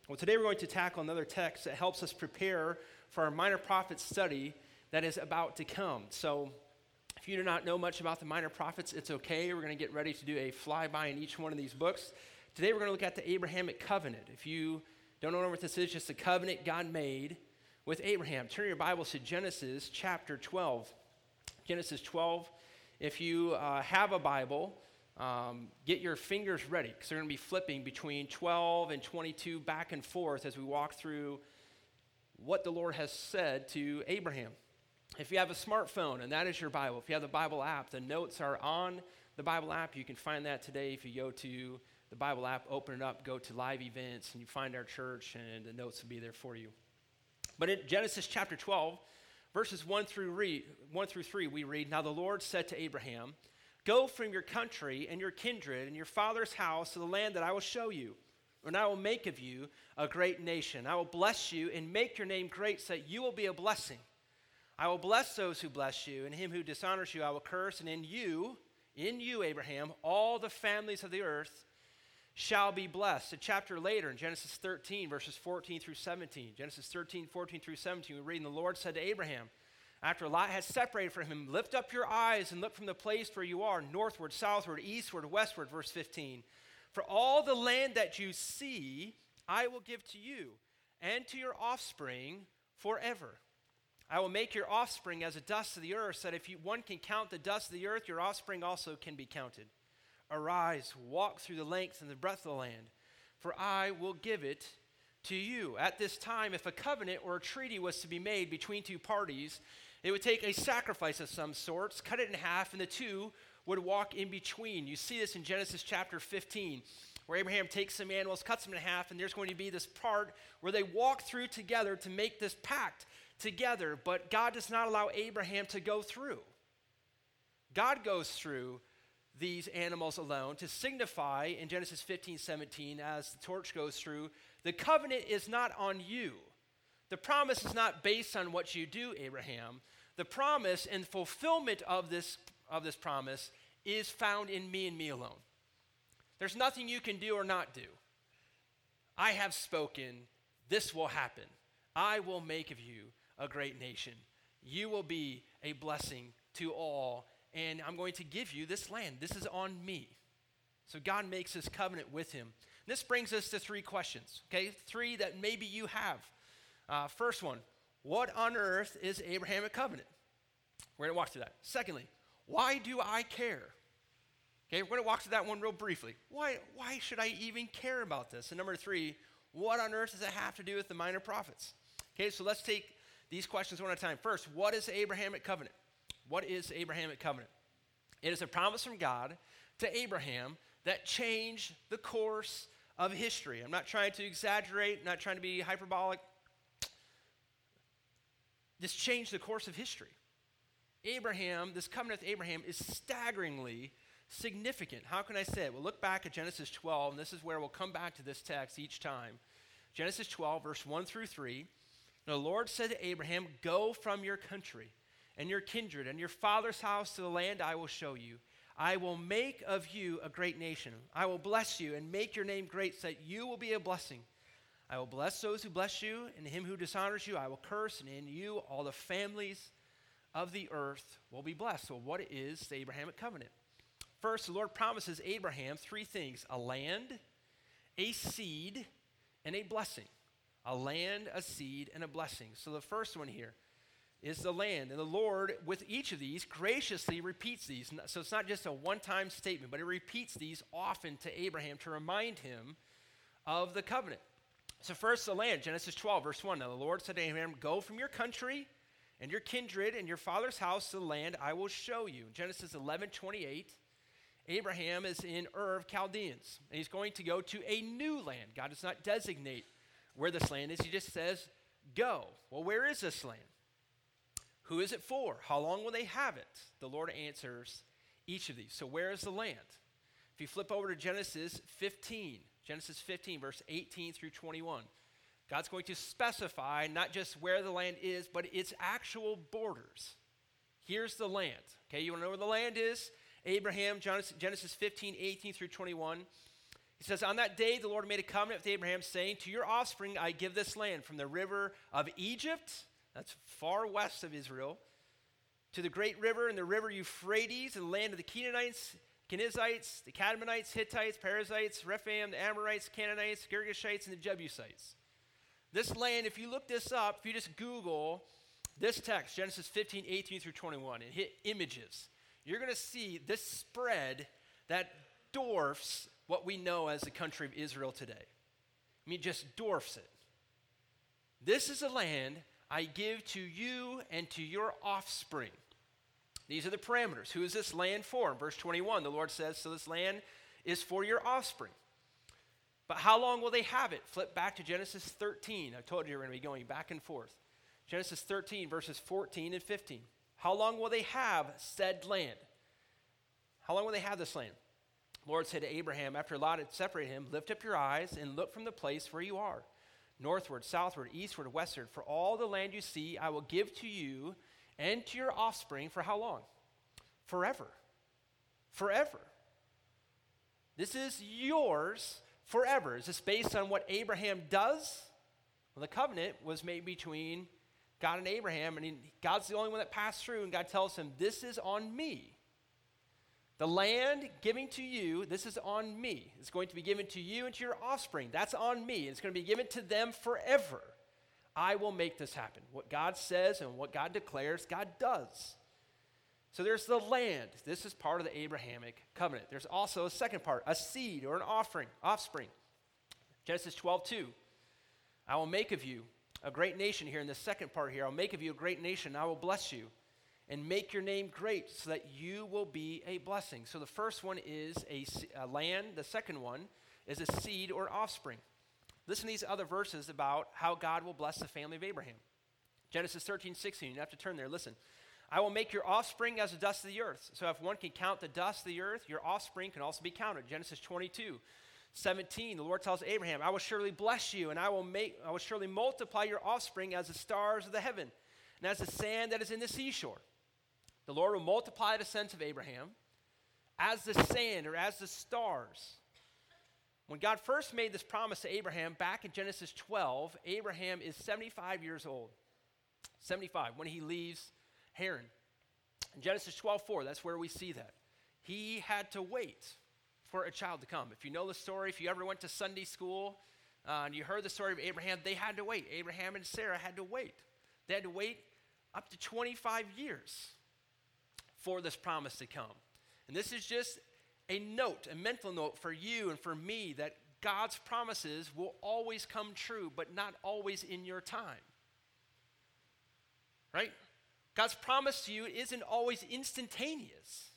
Well, today we're going to tackle another text that helps us prepare for our minor prophets study that is about to come. So if you do not know much about the minor prophets, it's okay. We're going to get ready to do a flyby in each one of these books. Today we're going to look at the Abrahamic covenant. If you don't know what this is, just a covenant God made with Abraham. Turn your Bibles to Genesis chapter 12. Genesis 12. If you have a Bible, get your fingers ready because they're going to be flipping between 12 and 22 back and forth as we walk through what the Lord has said to Abraham. If you have a smartphone and that is your Bible, if you have the Bible app, the notes are on the Bible app. You can find that today if you go to the Bible app, open it up, go to live events, and you find our church, and the notes will be there for you. But in Genesis chapter 12, verses 1 through 3, we read, "Now the Lord said to Abraham, 'Go from your country and your kindred and your father's house to the land that I will show you, and I will make of you a great nation. I will bless you and make your name great so that you will be a blessing. I will bless those who bless you, and him who dishonors you I will curse, and in you, Abraham, all the families of the earth shall be blessed.'" A chapter later in Genesis 13, verses 14 through 17. Genesis 13, 14 through 17, we read, "And the Lord said to Abraham, after Lot had separated from him, 'Lift up your eyes and look from the place where you are, northward, southward, eastward, westward,'" verse 15. "For all the land that you see, I will give to you and to your offspring forever. I will make your offspring as the dust of the earth, so that if one can count the dust of the earth, your offspring also can be counted. Arise, walk through the length and the breadth of the land, for I will give it to you." At this time, if a covenant or a treaty was to be made between two parties, it would take a sacrifice of some sorts, cut it in half, and the two would walk in between. You see this in Genesis chapter 15, where Abraham takes some animals, cuts them in half, and there's going to be this part where they walk through together to make this pact together, but God does not allow Abraham to go through. God goes through these animals alone to signify in Genesis 15, 17, as the torch goes through, the covenant is not on you. The promise is not based on what you do, Abraham. The promise and fulfillment of this promise is found in me and me alone. There's nothing you can do or not do. I have spoken, this will happen. I will make of you a great nation. You will be a blessing to all, and I'm going to give you this land. This is on me. So God makes this covenant with him. This brings us to three questions, okay? Three that maybe you have. First one, what on earth is Abrahamic covenant? We're going to walk through that. Secondly, why do I care? Okay, we're going to walk through that one real briefly. Why should I even care about this? And number three, what on earth does it have to do with the minor prophets? Okay, so let's take these questions one at a time. First, what is the Abrahamic covenant? What is the Abrahamic covenant? It is a promise from God to Abraham that changed the course of history. I'm not trying to exaggerate, not trying to be hyperbolic. This changed the course of history. This covenant with Abraham is staggeringly significant. How can I say it? Well, look back at Genesis 12, and this is where we'll come back to this text each time. Genesis 12, verse 1 through 3. "The Lord said to Abraham, 'Go from your country and your kindred and your father's house to the land I will show you. I will make of you a great nation. I will bless you and make your name great so that you will be a blessing. I will bless those who bless you, and him who dishonors you I will curse, and in you all the families of the earth will be blessed.'" So what is the Abrahamic covenant? First, the Lord promises Abraham three things: a land, a seed, and a blessing. A land, a seed, and a blessing. So the first one here is the land. And the Lord, with each of these, graciously repeats these. So it's not just a one-time statement, but it repeats these often to Abraham to remind him of the covenant. So first, the land, Genesis 12, verse 1. "Now the Lord said to Abraham, 'Go from your country and your kindred and your father's house to the land I will show you.'" Genesis 11, 28. Abraham is in Ur of Chaldeans, and he's going to go to a new land. God does not designate where this land is. He just says, "Go." Well, where is this land? Who is it for? How long will they have it? The Lord answers each of these. So where is the land? If you flip over to Genesis 15, verse 18 through 21, God's going to specify not just where the land is, but its actual borders. Here's the land. Okay, you want to know where the land is? Abraham, Genesis 15, 18 through 21. He says, on that day, the Lord made a covenant with Abraham, saying, to your offspring I give this land, from the river of Egypt, that's far west of Israel, to the great river and the river Euphrates, and the land of the Canaanites, Kenizzites, the Cadmonites, Hittites, Perizzites, Rephaim, the Amorites, Canaanites, Girgashites, and the Jebusites. This land, if you look this up, if you just Google this text, Genesis 15, 18 through 21, and hit images, you're going to see this spread that dwarfs what we know as the country of Israel today. I mean, just dwarfs it. This is a land I give to you and to your offspring. These are the parameters. Who is this land for? In verse 21, the Lord says, so this land is for your offspring. But how long will they have it? Flip back to Genesis 13. I told you we're going to be going back and forth. Genesis 13, verses 14 and 15. How long will they have said land? How long will they have this land? The Lord said to Abraham, after Lot had separated him, lift up your eyes and look from the place where you are, northward, southward, eastward, westward. For all the land you see, I will give to you and to your offspring for how long? Forever. Forever. This is yours forever. Is this based on what Abraham does? Well, the covenant was made between God and Abraham, and God's the only one that passed through, and God tells him, this is on me. The land giving to you, this is on me. It's going to be given to you and to your offspring. That's on me. It's going to be given to them forever. I will make this happen. What God says and what God declares, God does. So there's the land. This is part of the Abrahamic covenant. There's also a second part, a seed or an offspring. Genesis 12:2. I will make of you a great nation here in the second part here. I'll make of you a great nation. I will bless you and make your name great so that you will be a blessing. So the first one is a land. The second one is a seed or offspring. Listen to these other verses about how God will bless the family of Abraham. Genesis 13:16. You have to turn there. Listen. I will make your offspring as the dust of the earth. So if one can count the dust of the earth, your offspring can also be counted. Genesis 22:17. The Lord tells Abraham, I will surely bless you, and I will surely multiply your offspring as the stars of the heaven, and as the sand that is in the seashore. The Lord will multiply the descendants of Abraham as the sand or as the stars. When God first made this promise to Abraham back in Genesis 12, Abraham is 75 years old. 75 when he leaves Haran. In Genesis 12:4, that's where we see that. He had to wait for a child to come. If you know the story, if you ever went to Sunday school and you heard the story of Abraham, they had to wait. Abraham and Sarah had to wait. They had to wait up to 25 years for this promise to come. And this is just a note, a mental note for you and for me that God's promises will always come true, but not always in your time. Right? God's promise to you isn't always instantaneous.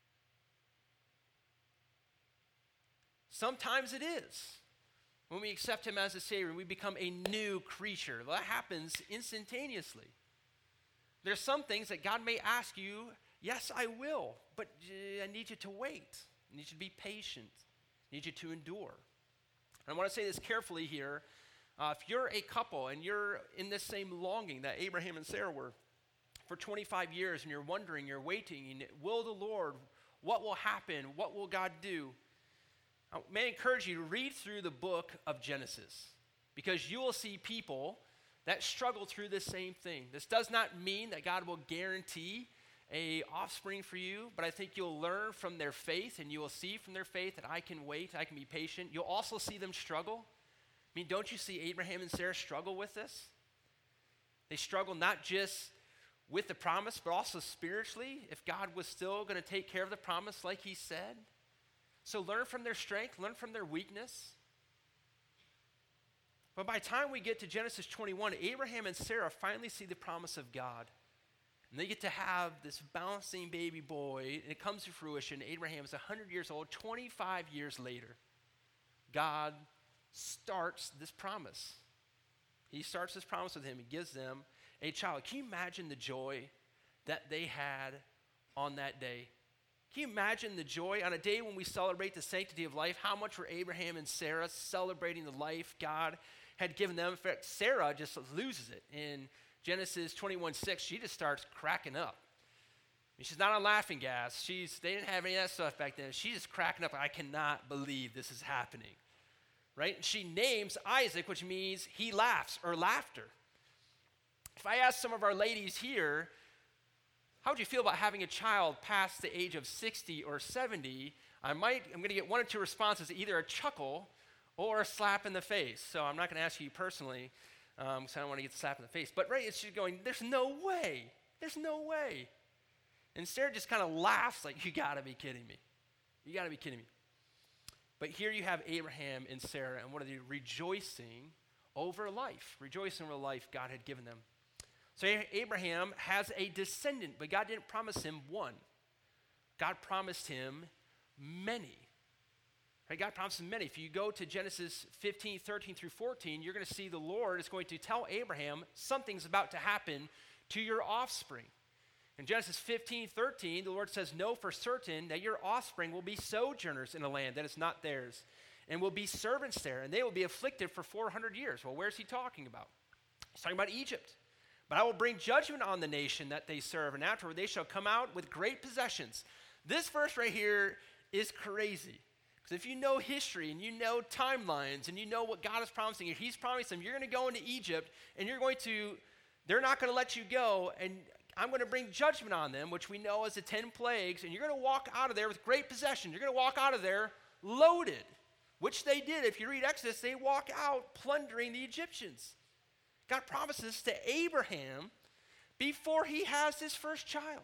Sometimes it is. When we accept him as a Savior, we become a new creature. That happens instantaneously. There's some things that God may ask you, yes, I will, but I need you to wait. I need you to be patient. I need you to endure. And I want to say this carefully here. If you're a couple and you're in this same longing that Abraham and Sarah were for 25 years, and you're wondering, you're waiting, will the Lord, what will happen, what will God do? May I encourage you to read through the book of Genesis, because you will see people that struggle through this same thing. This does not mean that God will guarantee a offspring for you, but I think you'll learn from their faith, and you will see from their faith that I can wait, I can be patient. You'll also see them struggle. I mean, don't you see Abraham and Sarah struggle with this? They struggle not just with the promise, but also spiritually, if God was still going to take care of the promise like he said. So learn from their strength, learn from their weakness. But by the time we get to Genesis 21, Abraham and Sarah finally see the promise of God. And they get to have this bouncing baby boy, and it comes to fruition. Abraham is 100 years old. 25 years later, God starts this promise. He starts this promise with him. He gives them a child. Can you imagine the joy that they had on that day? Can you imagine the joy on a day when we celebrate the sanctity of life? How much were Abraham and Sarah celebrating the life God had given them? In fact, Sarah just loses it. In Genesis 21:6, she just starts cracking up. She's not on laughing gas. They didn't have any of that stuff back then. She's just cracking up. I cannot believe this is happening, right? And she names Isaac, which means he laughs or laughter. If I ask some of our ladies here, how would you feel about having a child past the age of 60 or 70? I'm going to get one or two responses, either a chuckle or a slap in the face. So I'm not going to ask you personally, because I don't want to get the slap in the face. But right, it's just going, there's no way. There's no way. And Sarah just kind of laughs like, you got to be kidding me. You got to be kidding me. But here you have Abraham and Sarah, and what are they rejoicing over life, rejoicing over the life God had given them. So Abraham has a descendant, but God didn't promise him one. God promised him many. Right? God promised him many. If you go to Genesis 15, 13 through 14, you're going to see the Lord is going to tell Abraham something's about to happen to your offspring. In Genesis 15, 13, the Lord says, know for certain that your offspring will be sojourners in a land that is not theirs, and will be servants there, and they will be afflicted for 400 years. Well, where's he talking about? He's talking about Egypt. But I will bring judgment on the nation that they serve, and afterward they shall come out with great possessions. This verse right here is crazy. Because if you know history, and you know timelines, and you know what God is promising you, he's promising them, you're going to go into Egypt, and they're not going to let you go, and I'm going to bring judgment on them, which we know as the 10 plagues, and you're going to walk out of there with great possessions. You're going to walk out of there loaded, which they did. If you read Exodus, they walk out plundering the Egyptians. God promises to Abraham before he has his first child.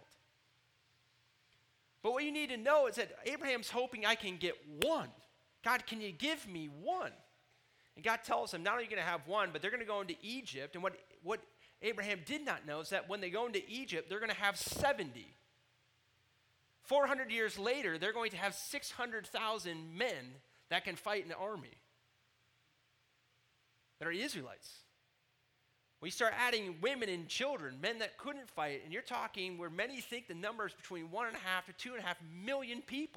But what you need to know is that Abraham's hoping I can get one. God, can you give me one? And God tells him, not only are you going to have one, but they're going to go into Egypt. And what Abraham did not know is that when they go into Egypt, they're going to have 70. 400 years later, they're going to have 600,000 men that can fight in the army that are Israelites. When you start adding women and children, men that couldn't fight, and you're talking where many think the number is between 1.5 to 2.5 million people.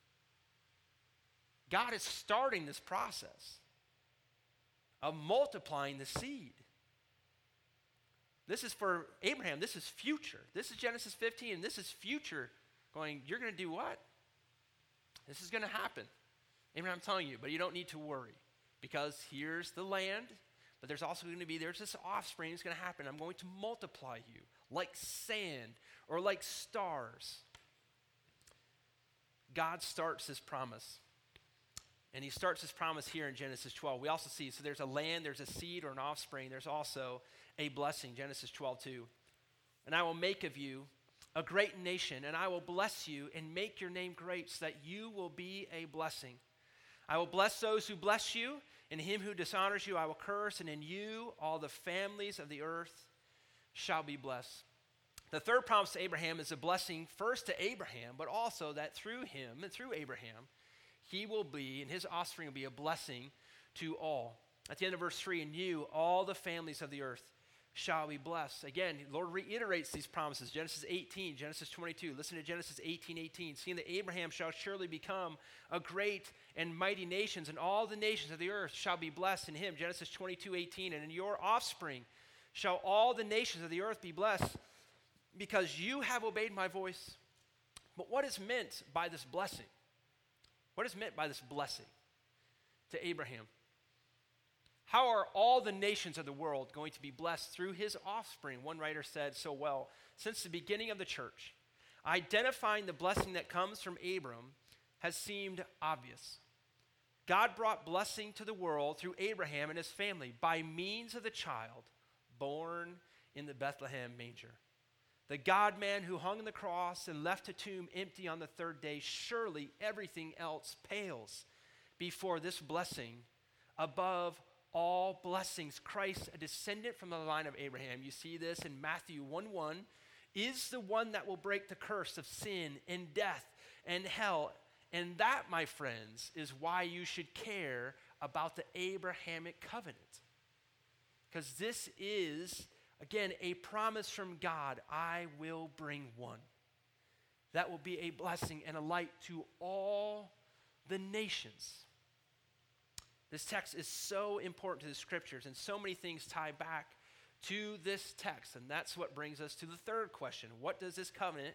God is starting this process of multiplying the seed. This is for Abraham. This is future. This is Genesis 15, and this is future going, you're going to do what? This is going to happen. Abraham, I'm telling you, but you don't need to worry because here's the land, but there's also going to be, there's this offspring that's going to happen. I'm going to multiply you like sand or like stars. God starts his promise. And he starts his promise here in Genesis 12. We also see, so there's a land, there's a seed or an offspring. There's also a blessing, Genesis 12:2. And I will make of you a great nation, and I will bless you and make your name great so that you will be a blessing. I will bless those who bless you, and him who dishonors you I will curse, and in you all the families of the earth shall be blessed. The third promise to Abraham is a blessing first to Abraham, but also that through him and through Abraham, he will be, and his offspring will be a blessing to all. At the end of verse 3, in you, all the families of the earth shall be blessed. Again, the Lord reiterates these promises. Genesis 18, Genesis 22. Listen to Genesis 18:18. Seeing that Abraham shall surely become a great and mighty nation, and all the nations of the earth shall be blessed in him. Genesis 22:18. And in your offspring shall all the nations of the earth be blessed, because you have obeyed my voice. But what is meant by this blessing? What is meant by this blessing to Abraham? How are all the nations of the world going to be blessed through his offspring? One writer said so well, since the beginning of the church, identifying the blessing that comes from Abram has seemed obvious. God brought blessing to the world through Abraham and his family by means of the child born in the Bethlehem manger. The God-man who hung on the cross and left the tomb empty on the third day, surely everything else pales before this blessing above all blessings. Christ, a descendant from the line of Abraham, you see this in Matthew 1:1, is the one that will break the curse of sin and death and hell. And that, my friends, is why you should care about the Abrahamic covenant. Because this is, again, a promise from God. I will bring one that will be a blessing and a light to all the nations. This text is so important to the scriptures, and so many things tie back to this text. And that's what brings us to the third question. What does this covenant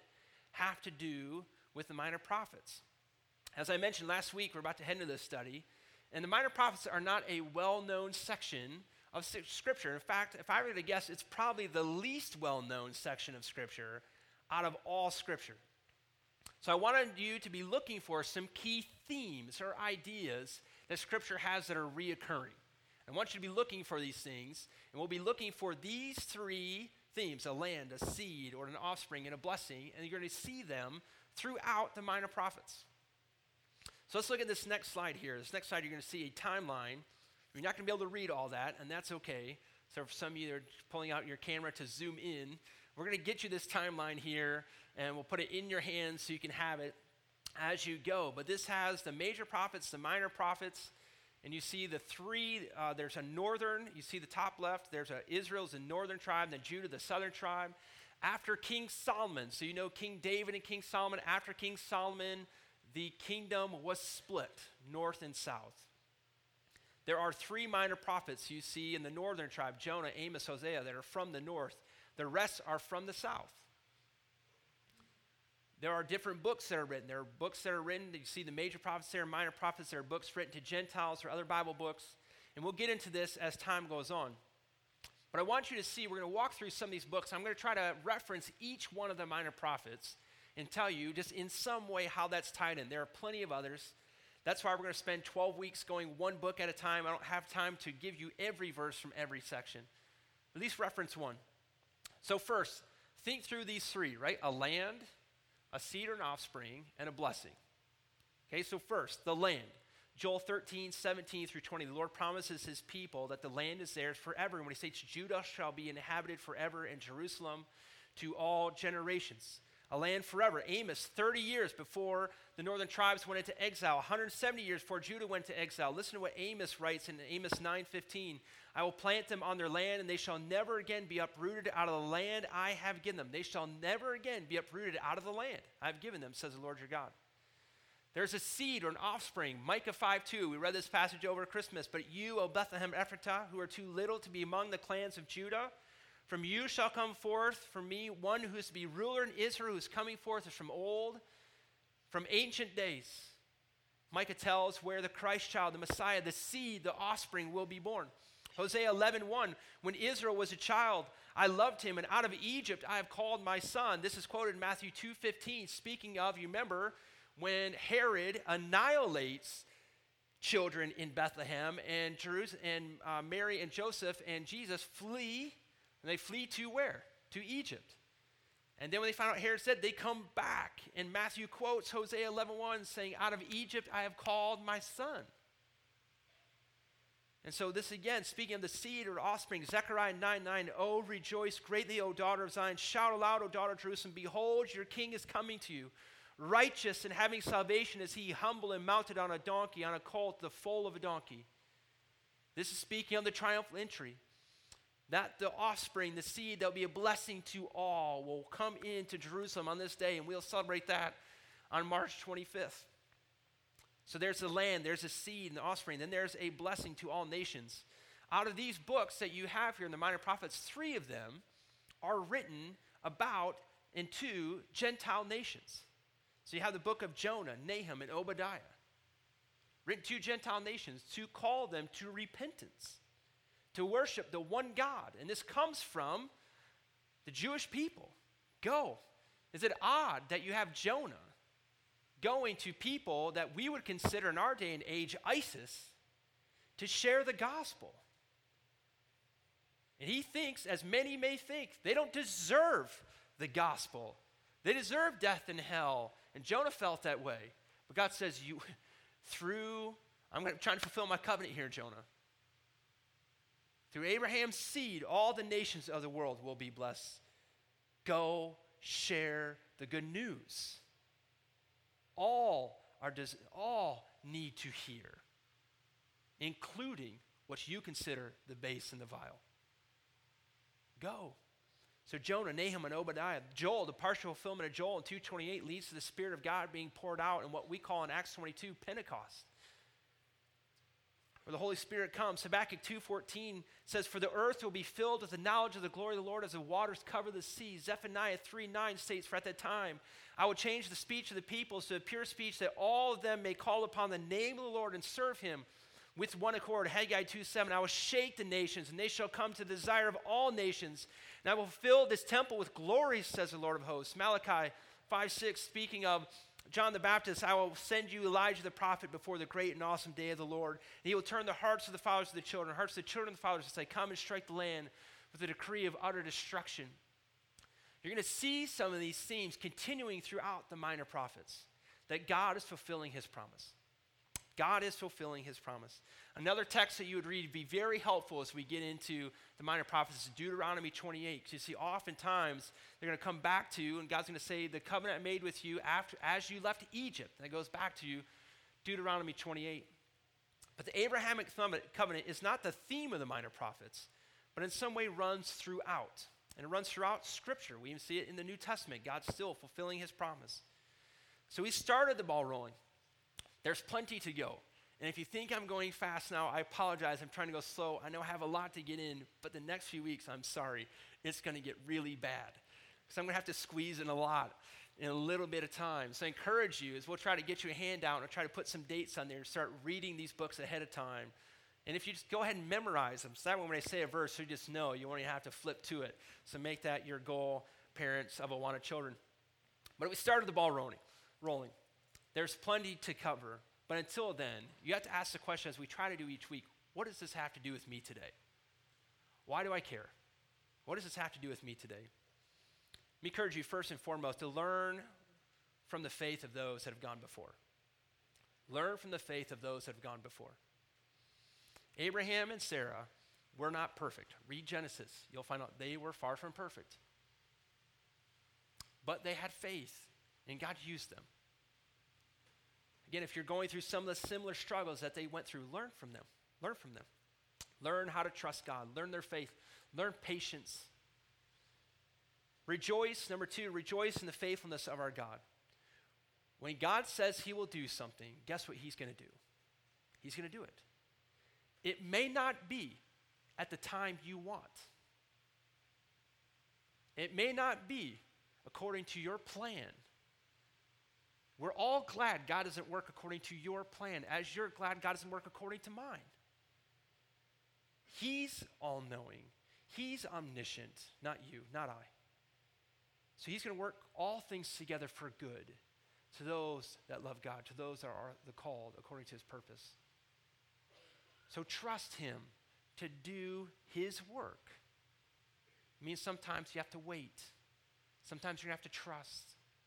have to do with the minor prophets. As I mentioned last week, we're about to head into this study, and the minor prophets are not a well-known section of Scripture. In fact, if I were to guess, it's probably the least well-known section of Scripture out of all Scripture. So I wanted you to be looking for some key themes or ideas that Scripture has that are reoccurring. I want you to be looking for these things, and we'll be looking for these three themes: a land, a seed, or an offspring, and a blessing, and you're going to see them throughout the minor prophets. So let's look at this next slide here. This next slide, you're going to see a timeline. You're not going to be able to read all that, and that's okay. So for some of you that are pulling out your camera to zoom in, we're going to get you this timeline here, and we'll put it in your hands so you can have it as you go. But this has the major prophets, the minor prophets, and you see the three, there's a northern, you see the top left, there's Israel's the northern tribe, then Judah, the southern tribe. After King Solomon, so you know King David and King Solomon, after King Solomon, the kingdom was split, north and south. There are three minor prophets you see in the northern tribe, Jonah, Amos, Hosea, that are from the north. The rest are from the south. There are different books that are written. There are books that are written, you see the major prophets there, minor prophets. There are books written to Gentiles or other Bible books. And we'll get into this as time goes on. But I want you to see, we're going to walk through some of these books. I'm going to try to reference each one of the minor prophets and tell you just in some way how that's tied in. There are plenty of others. That's why we're going to spend 12 weeks going one book at a time. I don't have time to give you every verse from every section. At least reference one. So first, think through these three, right? A land, a seed or an offspring, and a blessing. Okay, so first, the land. Joel 13, 17 through 20. The Lord promises his people that the land is theirs forever. And when he says, Judah shall be inhabited forever, and Jerusalem to all generations. A land forever. Amos, 30 years before the northern tribes went into exile. 170 years before Judah went to exile. Listen to what Amos writes in Amos 9:15. I will plant them on their land, and they shall never again be uprooted out of the land I have given them. They shall never again be uprooted out of the land I have given them, says the Lord your God. There's a seed or an offspring. Micah 5:2. We read this passage over Christmas. But you, O Bethlehem Ephratah, who are too little to be among the clans of Judah, from you shall come forth from me one who is to be ruler in Israel, who is coming forth is from old, from ancient days. Micah tells where the Christ child, the Messiah, the seed, the offspring will be born. Hosea 11:1, when Israel was a child, I loved him, and out of Egypt I have called my son. This is quoted in Matthew 2:15, speaking of, you remember, when Herod annihilates children in Bethlehem, and Jerusalem, and Mary and Joseph and Jesus flee. And they flee to where? To Egypt. And then when they find out Herod said, they come back. And Matthew quotes Hosea 11:1 saying, out of Egypt I have called my son. And so this again, speaking of the seed or offspring, Zechariah 9:9, oh, rejoice greatly, O daughter of Zion. Shout aloud, O daughter of Jerusalem. Behold, your king is coming to you. Righteous and having salvation is he, humble and mounted on a donkey, on a colt, the foal of a donkey. This is speaking of the triumphal entry. That the offspring, the seed that will be a blessing to all, will come into Jerusalem on this day, and we'll celebrate that on March 25th. So there's the land, there's a seed and the offspring, then there's a blessing to all nations. Out of these books that you have here in the minor prophets, 3 of them are written about and to Gentile nations. So you have the book of Jonah, Nahum, and Obadiah, written to Gentile nations to call them to repentance, to worship the one God. And this comes from the Jewish people. Go. Is it odd that you have Jonah going to people that we would consider in our day and age ISIS to share the gospel? And he thinks, as many may think, they don't deserve the gospel. They deserve death and hell. And Jonah felt that way. But God says, I'm trying to fulfill my covenant here, Jonah. Through Abraham's seed, all the nations of the world will be blessed. Go share the good news. All need to hear, including what you consider the base and the vile. Go. So Jonah, Nahum, and Obadiah. Joel, the partial fulfillment of Joel in 2:28 leads to the Spirit of God being poured out in what we call in Acts 22 Pentecost. where the Holy Spirit comes. Habakkuk 2:14 says, "For the earth will be filled with the knowledge of the glory of the Lord as the waters cover the sea." Zephaniah 3:9 states, "For at that time I will change the speech of the peoples to a pure speech, that all of them may call upon the name of the Lord and serve him with one accord." Haggai 2:7, "I will shake the nations, and they shall come to the desire of all nations. And I will fill this temple with glory, says the Lord of hosts." Malachi 5:6, speaking of John the Baptist, "I will send you Elijah the prophet before the great and awesome day of the Lord. And he will turn the hearts of the fathers to the children, hearts of the children to the fathers, and say, come and strike the land with a decree of utter destruction." You're going to see some of these themes continuing throughout the minor prophets, that God is fulfilling his promise. God is fulfilling his promise. Another text that you would read would be very helpful as we get into the minor prophets is Deuteronomy 28. Because you see, oftentimes they're going to come back to, and God's going to say, "The covenant I made with you as you left Egypt." And it goes back to Deuteronomy 28. But the Abrahamic covenant is not the theme of the minor prophets, but in some way runs throughout. And it runs throughout Scripture. We even see it in the New Testament. God's still fulfilling his promise. So he started the ball rolling. There's plenty to go. And if you think I'm going fast now, I apologize. I'm trying to go slow. I know I have a lot to get in, but the next few weeks, I'm sorry, it's going to get really bad. Because I'm going to have to squeeze in a lot in a little bit of time. So I encourage you, as we'll try to get you a handout and we'll try to put some dates on there and start reading these books ahead of time. And if you just go ahead and memorize them, so that way when I say a verse, you just know. You won't even have to flip to it. So make that your goal, parents of Awana children. But we started the ball rolling. There's plenty to cover, but until then, you have to ask the question, as we try to do each week, what does this have to do with me today? Why do I care? What does this have to do with me today? Let me encourage you first and foremost to learn from the faith of those that have gone before. Learn from the faith of those that have gone before. Abraham and Sarah were not perfect. Read Genesis. You'll find out they were far from perfect. But they had faith, and God used them. Again, if you're going through some of the similar struggles that they went through, learn from them. Learn from them. Learn how to trust God. Learn their faith. Learn patience. Rejoice, number 2, rejoice in the faithfulness of our God. When God says he will do something, guess what he's going to do? He's going to do it. It may not be at the time you want. It may not be according to your plan. We're all glad God doesn't work according to your plan, as you're glad God doesn't work according to mine. He's all-knowing. He's omniscient, not you, not I. So he's going to work all things together for good to those that love God, to those that are the called according to his purpose. So trust him to do his work. It means sometimes you have to wait. Sometimes you're going to have to trust.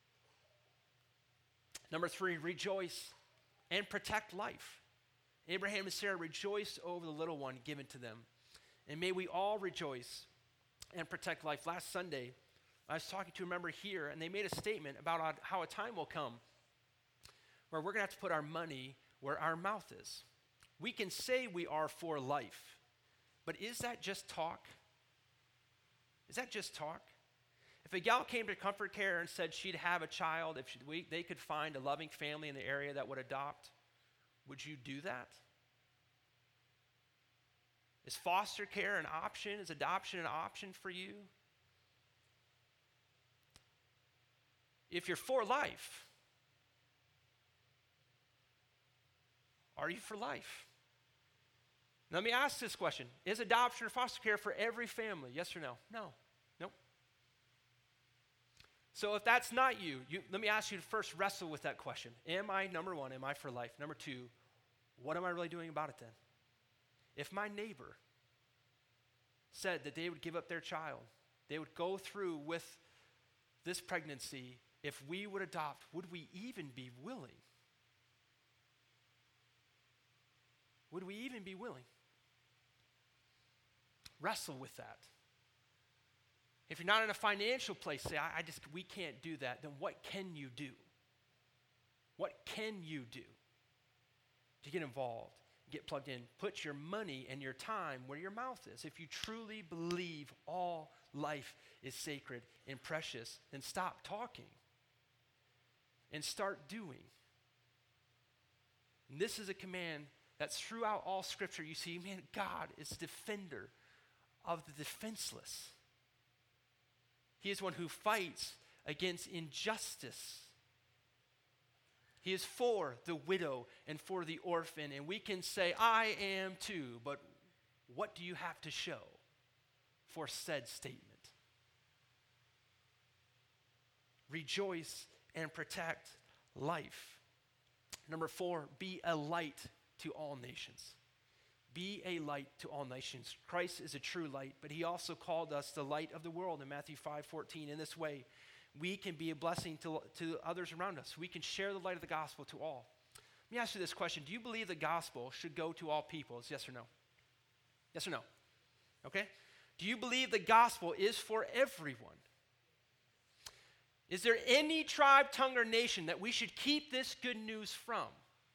Number 3, rejoice and protect life. Abraham and Sarah rejoiced over the little one given to them. And may we all rejoice and protect life. Last Sunday, I was talking to a member here, and they made a statement about how a time will come where we're going to have to put our money where our mouth is. We can say we are for life, but is that just talk? Is that just talk? If a gal came to Comfort Care and said she'd have a child, if they could find a loving family in the area that would adopt, would you do that? Is foster care an option? Is adoption an option for you? If you're for life, are you for life? Let me ask this question. Is adoption or foster care for every family? Yes or no? No. Nope. So if that's not you, let me ask you to first wrestle with that question. Number 1, am I for life? Number 2, what am I really doing about it then? If my neighbor said that they would give up their child, they would go through with this pregnancy, if we would adopt, would we even be willing? Would we even be willing? Wrestle with that. If you're not in a financial place, say, we can't do that, then what can you do? What can you do to get involved, get plugged in? Put your money and your time where your mouth is. If you truly believe all life is sacred and precious, then stop talking and start doing. And this is a command That throughout all Scripture you see, man, God is defender of the defenseless. He is one who fights against injustice. He is for the widow and for the orphan. And we can say, I am too, but what do you have to show for said statement? Rejoice and protect life. Number 4, be a light to all nations. Be a light to all nations. Christ is a true light, but he also called us the light of the world in Matthew 5:14. In this way, we can be a blessing to others around us. We can share the light of the gospel to all. Let me ask you this question. Do you believe the gospel should go to all peoples? Yes or no? Yes or no? Okay? Do you believe the gospel is for everyone? Is there any tribe, tongue, or nation that we should keep this good news from?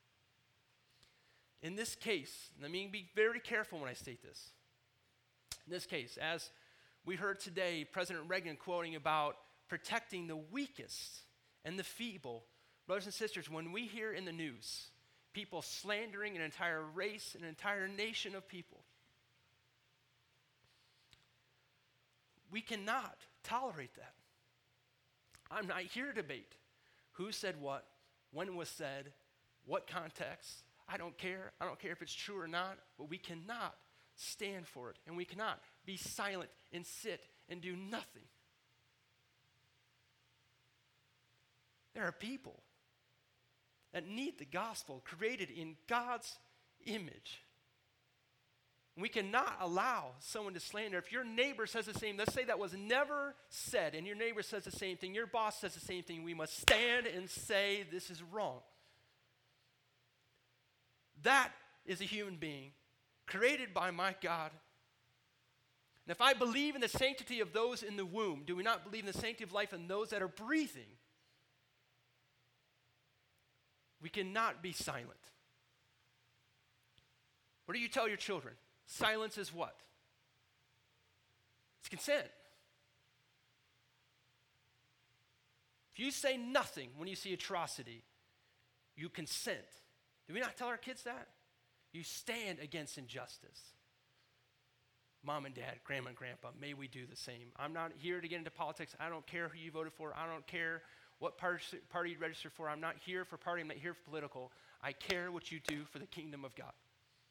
In this case, let me be very careful when I state this. In this case, as we heard today, President Reagan quoting about protecting the weakest and the feeble. Brothers and sisters, when we hear in the news people slandering an entire race, an entire nation of people, we cannot tolerate that. I'm not here to debate who said what, when it was said, what context. I don't care. I don't care if it's true or not, but we cannot stand for it, and we cannot be silent and sit and do nothing. There are people that need the gospel created in God's image. We cannot allow someone to slander. If your neighbor says the same, let's say that was never said, and your neighbor says the same thing, your boss says the same thing, we must stand and say this is wrong. That is a human being created by my God. And if I believe in the sanctity of those in the womb, do we not believe in the sanctity of life in those that are breathing? We cannot be silent. What do you tell your children? Silence is what? It's consent. If you say nothing when you see atrocity, you consent. Do we not tell our kids that? You stand against injustice. Mom and dad, grandma and grandpa, may we do the same. I'm not here to get into politics. I don't care who you voted for. I don't care what party you registered for. I'm not here for party. I'm not here for political. I care what you do for the kingdom of God.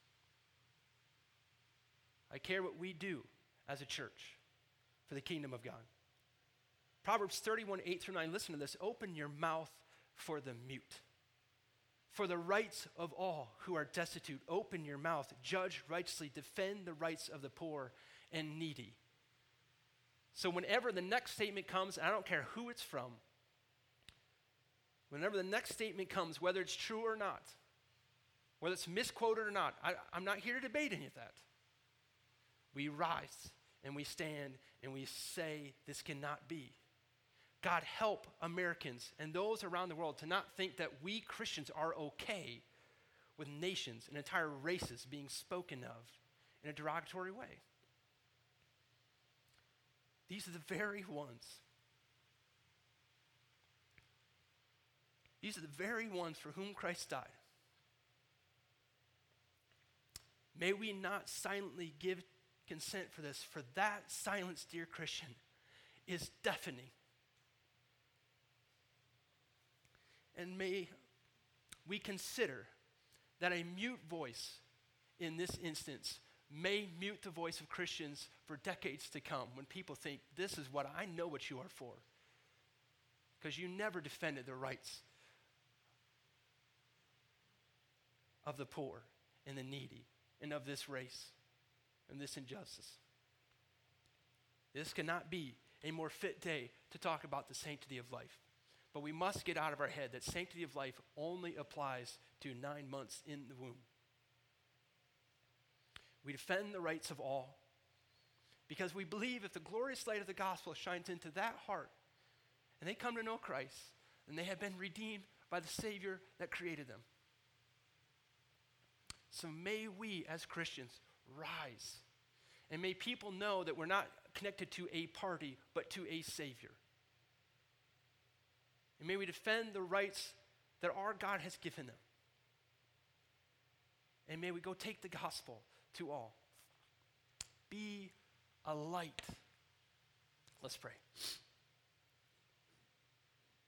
I care what we do as a church for the kingdom of God. Proverbs 31, 8-9, listen to this. Open your mouth for the mute. For the rights of all who are destitute, open your mouth, judge righteously, defend the rights of the poor and needy. So whenever the next statement comes, I don't care who it's from, whenever the next statement comes, whether it's true or not, whether it's misquoted or not, I'm not here to debate any of that. We rise and we stand and we say this cannot be. God, help Americans and those around the world to not think that we Christians are okay with nations and entire races being spoken of in a derogatory way. These are the very ones. These are the very ones for whom Christ died. May we not silently give consent for this, for that silence, dear Christian, is deafening. And may we consider that a mute voice in this instance may mute the voice of Christians for decades to come when people think, this is what I know what you are for. Because you never defended the rights of the poor and the needy and of this race and this injustice. This cannot be a more fit day to talk about the sanctity of life. But we must get out of our head that sanctity of life only applies to 9 months in the womb. We defend the rights of all because we believe if the glorious light of the gospel shines into that heart and they come to know Christ and they have been redeemed by the Savior that created them. So may we as Christians rise and may people know that we're not connected to a party but to a Savior. And may we defend the rights that our God has given them. And may we go take the gospel to all. Be a light. Let's pray.